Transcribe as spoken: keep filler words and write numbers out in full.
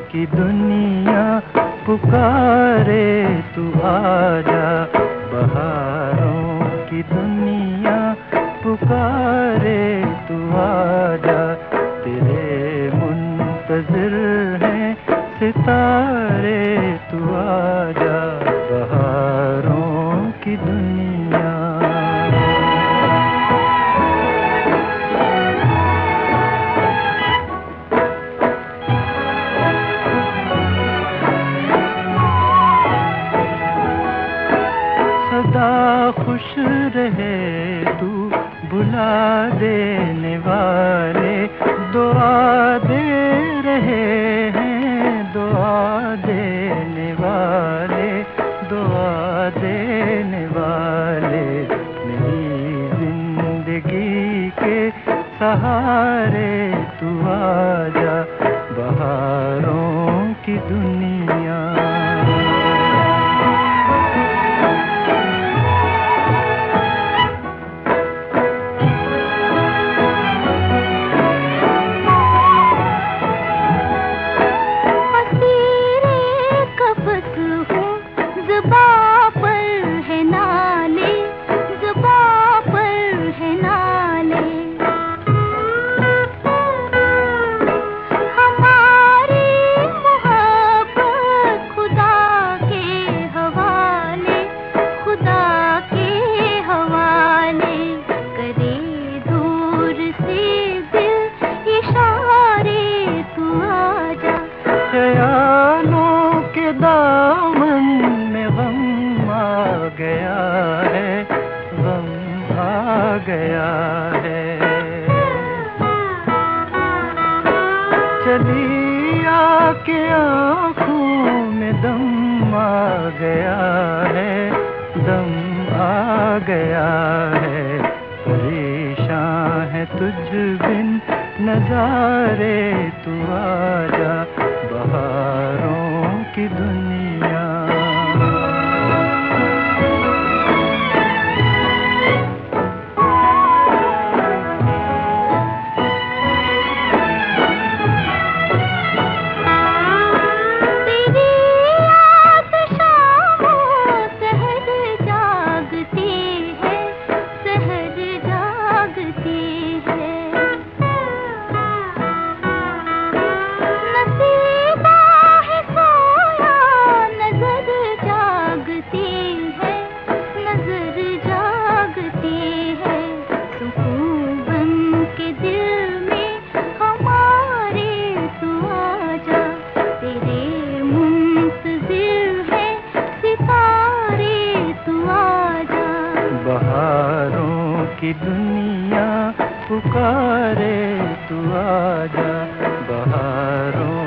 की दुनिया पुकारे तू आजा, बहारों की दुनिया पुकारे तू आजा, तेरे मुंतज़िर हैं सितारे तू आजा, बहारों की दुनिया। सदा खुश रहे तू बुला देने वाले, दुआ दे रहे हैं दुआ देने वाले, दुआ देने वाले, मेरी जिंदगी के सहारे तू आजा, बहारों की दुनिया। ख्यालों के दामन में गम आ गया है, गम आ गया है, चली आके आँखों में दम आ गया है, दम आ गया है, परेशान है तुझ बिन नजारे तू आजा, बहारों की दुनिया। बहारों की दुनिया पुकारे तू आजा, बहारों